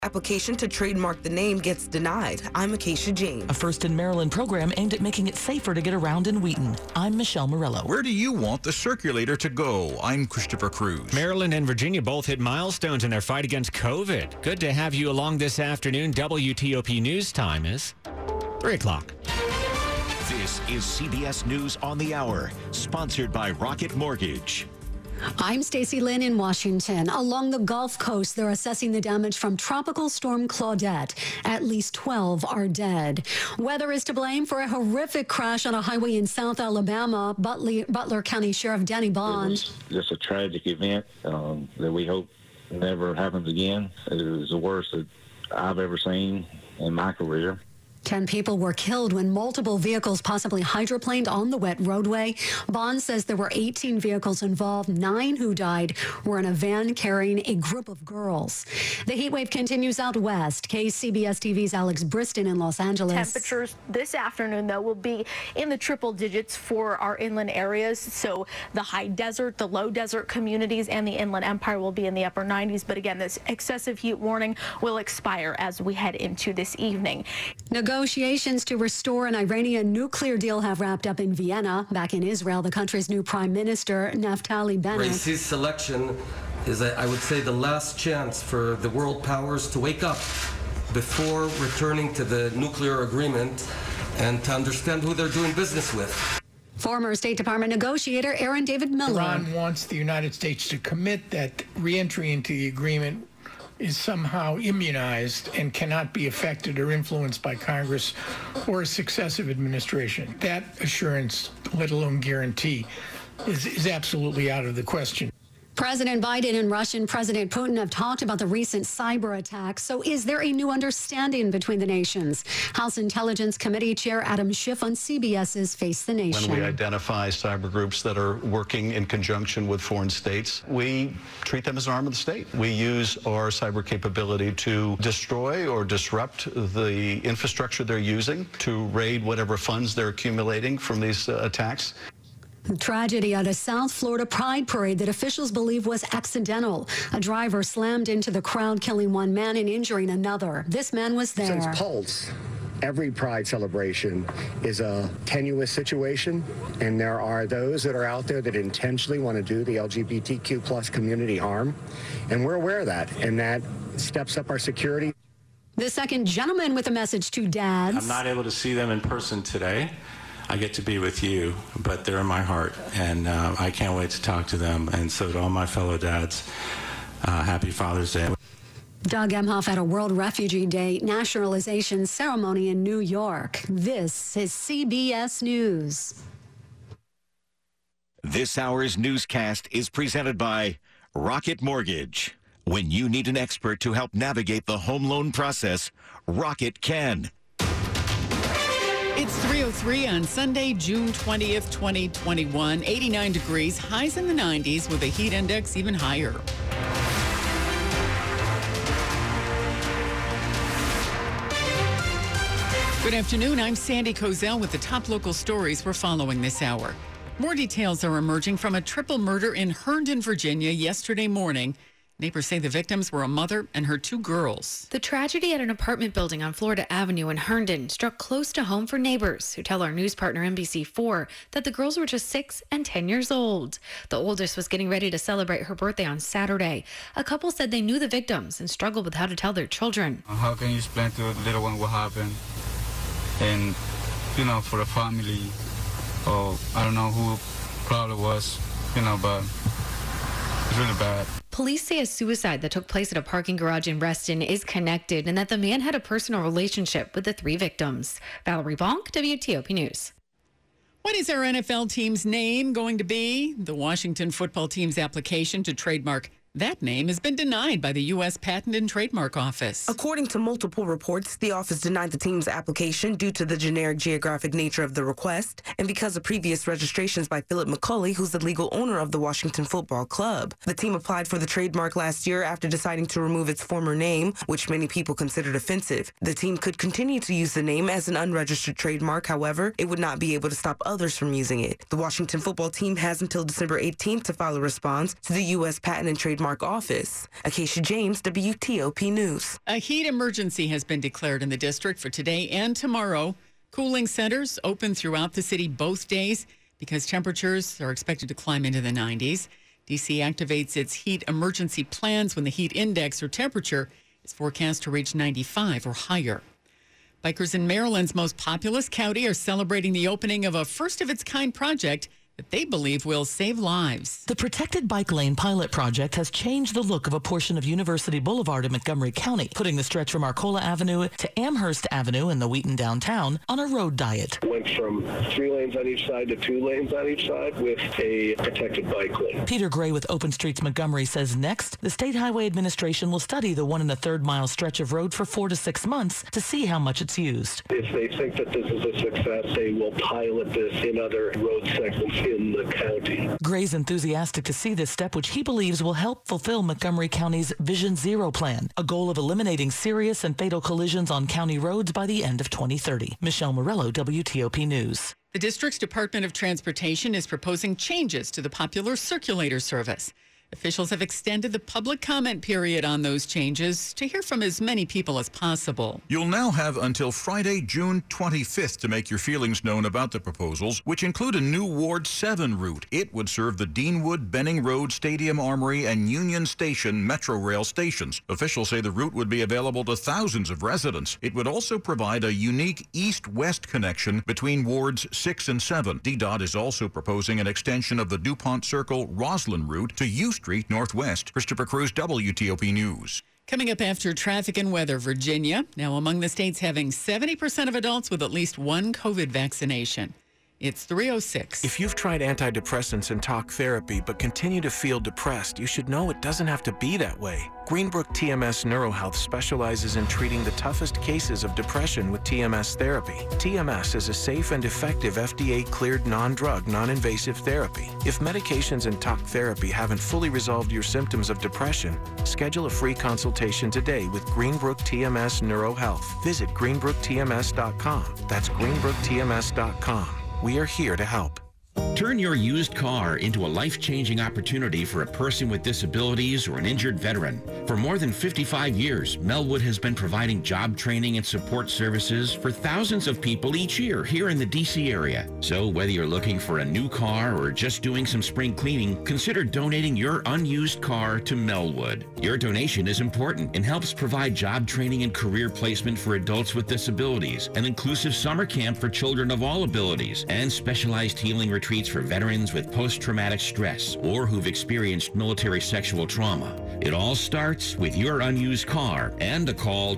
Application to trademark the name gets denied. I'm Acacia James. A first in Maryland program aimed at making it safer to get around in Wheaton. I'm Michelle Morello. Where do you want the circulator to go? I'm Christopher Cruz. Maryland and Virginia both hit milestones in their fight against COVID. Good to have you along this afternoon. WTOP News time is 3 o'clock. This is CBS News on the Hour, sponsored by Rocket Mortgage. I'm Stacey Lynn in Washington. Along the Gulf Coast, they're assessing the damage from Tropical Storm Claudette. At least 12 are dead. Weather is to blame for a horrific crash on a highway in South Alabama. Butler County Sheriff Danny Bond. It was just a tragic event that we hope never happens again. It was the worst that I've ever seen in my career. 10 people were killed when multiple vehicles possibly hydroplaned on the wet roadway. Bond says there were 18 vehicles involved. 9 who died were in a van carrying a group of girls. The heat wave continues out west. KCBS TV's Alex Briston in Los Angeles. Temperatures this afternoon, though, will be in the triple digits for our inland areas. So the high desert, the low desert communities, and the Inland Empire will be in the upper 90s. But again, this excessive heat warning will expire as we head into this evening. Negotiations to restore an Iranian nuclear deal have wrapped up in Vienna. Back in Israel, the country's new prime minister, Naftali Bennett. Raisi's selection is, I would say, the last chance for the world powers to wake up before returning to the nuclear agreement and to understand who they're doing business with. Former State Department negotiator Aaron David Miller. Iran wants the United States to commit that reentry into the agreement is somehow immunized and cannot be affected or influenced by Congress or a successive administration. That assurance, let alone guarantee, is absolutely out of the question. President Biden and Russian President Putin have talked about the recent cyber attacks. So is there a new understanding between the nations? House Intelligence Committee Chair Adam Schiff on CBS's Face the Nation. When we identify cyber groups that are working in conjunction with foreign states, we treat them as an arm of the state. We use our cyber capability to destroy or disrupt the infrastructure they're using, to raid whatever funds they're accumulating from these attacks. Tragedy at a South Florida Pride parade that officials believe was accidental. A driver slammed into the crowd, killing one man and injuring another. This man was there. Since Pulse, every Pride celebration is a tenuous situation, and there are those that are out there that intentionally want to do the LGBTQ plus community harm, and we're aware of that, and that steps up our security. The second gentleman with a message to dads. I'm not able to see them in person today. I get to be with you, but they're in my heart, and I can't wait to talk to them. And so to all my fellow dads, happy Father's Day. Doug Emhoff at a World Refugee Day nationalization ceremony in New York. This is CBS News. This hour's newscast is presented by Rocket Mortgage. When you need an expert to help navigate the home loan process, Rocket can. It's 3:03 on Sunday, June 20th, 2021. 89 degrees, highs in the 90s with a heat index even higher. Good afternoon. I'm Sandy Kozel with the top local stories we're following this hour. More details are emerging from a triple murder in Herndon, Virginia yesterday morning. Neighbors say the victims were a mother and her 2 girls. The tragedy at an apartment building on Florida Avenue in Herndon struck close to home for neighbors who tell our news partner NBC4 that the girls were just 6 and 10 years old. The oldest was getting ready to celebrate her birthday on Saturday. A couple said they knew the victims and struggled with how to tell their children. How can you explain to the little one what happened? And, for the family, or I don't know who probably was, but it's really bad. Police say a suicide that took place at a parking garage in Reston is connected and that the man had a personal relationship with the 3 victims. Valerie Bonk, WTOP News. What is our NFL team's name going to be? The Washington football team's application to trademark that name has been denied by the U.S. Patent and Trademark Office. According to multiple reports, the office denied the team's application due to the generic geographic nature of the request and because of previous registrations by Philip McCauley, who's the legal owner of the Washington Football Club. The team applied for the trademark last year after deciding to remove its former name, which many people considered offensive. The team could continue to use the name as an unregistered trademark. However, it would not be able to stop others from using it. The Washington Football Team has until December 18th to file a response to the U.S. Patent and Trademark trademark office. Acacia James, WTOP News. A heat emergency has been declared in the district for today and tomorrow. Cooling centers open throughout the city both days because temperatures are expected to climb into the 90s. D.C. activates its heat emergency plans when the heat index or temperature is forecast to reach 95 or higher. Bikers in Maryland's most populous county are celebrating the opening of a first-of-its-kind project that they believe will save lives. The Protected Bike Lane pilot project has changed the look of a portion of University Boulevard in Montgomery County, putting the stretch from Arcola Avenue to Amherst Avenue in the Wheaton downtown on a road diet. Went from 3 lanes on each side to 2 lanes on each side with a protected bike lane. Peter Gray with Open Streets Montgomery says next, the State Highway Administration will study the 1 1/3 mile stretch of road for 4 to 6 months to see how much it's used. If they think that this is a success, they will pilot this in other road segments in the county. Gray's enthusiastic to see this step, which he believes will help fulfill Montgomery County's Vision Zero plan, a goal of eliminating serious and fatal collisions on county roads by the end of 2030. Michelle Morello, WTOP News. The district's Department of Transportation is proposing changes to the popular circulator service. Officials have extended the public comment period on those changes to hear from as many people as possible. You'll now have until Friday, June 25th to make your feelings known about the proposals, which include a new Ward 7 route. It would serve the Deanwood, Benning Road, Stadium Armory, and Union Station Metro Rail stations. Officials say the route would be available to thousands of residents. It would also provide a unique east-west connection between Wards 6 and 7. DDOT is also proposing an extension of the DuPont Circle Roslyn route to U Street Northwest. Christopher Cruz, WTOP News. Coming up after traffic and weather, Virginia, now among the states having 70% of adults with at least 1 COVID vaccination. It's 3:06. If you've tried antidepressants and talk therapy but continue to feel depressed, you should know it doesn't have to be that way. Greenbrook TMS NeuroHealth specializes in treating the toughest cases of depression with TMS therapy. TMS is a safe and effective FDA-cleared non-drug, non-invasive therapy. If medications and talk therapy haven't fully resolved your symptoms of depression, schedule a free consultation today with Greenbrook TMS NeuroHealth. Visit greenbrooktms.com. That's greenbrooktms.com. We are here to help. Turn your used car into a life-changing opportunity for a person with disabilities or an injured veteran. For more than 55 years, Melwood has been providing job training and support services for thousands of people each year here in the D.C. area. So whether you're looking for a new car or just doing some spring cleaning, consider donating your unused car to Melwood. Your donation is important and helps provide job training and career placement for adults with disabilities, an inclusive summer camp for children of all abilities, and specialized healing retreats for veterans with post-traumatic stress or who've experienced military sexual trauma. It all starts with your unused car and a call